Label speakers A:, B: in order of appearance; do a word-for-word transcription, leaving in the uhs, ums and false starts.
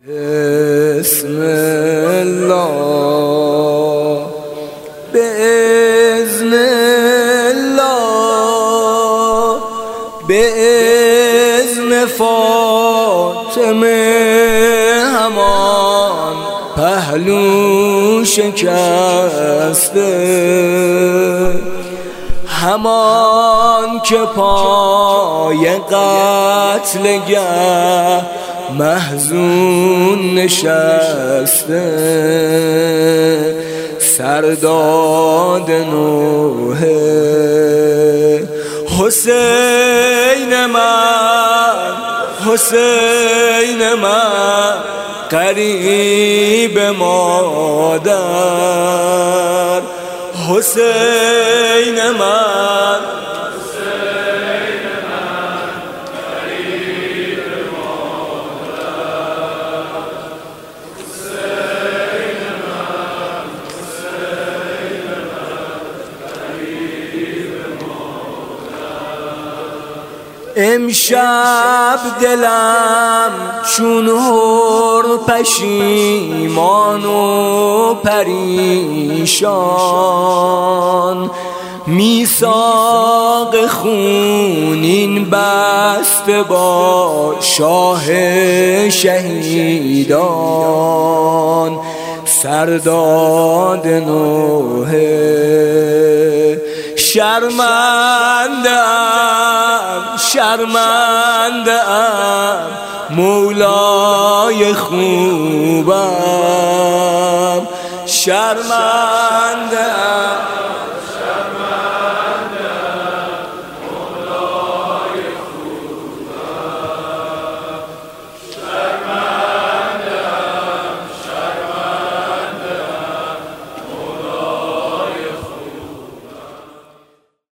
A: بسم الله بإذن الله بإذن فاطمه همان پهلو شکسته، همان که پای قتلگه محزون نشسته، سرداد نوح حسین من، حسین من قریب مادر، حسین من امشب دلم چون هر پشیمان و پریشان، میثاق خونین بسته با شاه شهیدان، سرداد نوح شرمنده‌ام، شرمنده‌ام مولای خوبم، شرمنده‌ام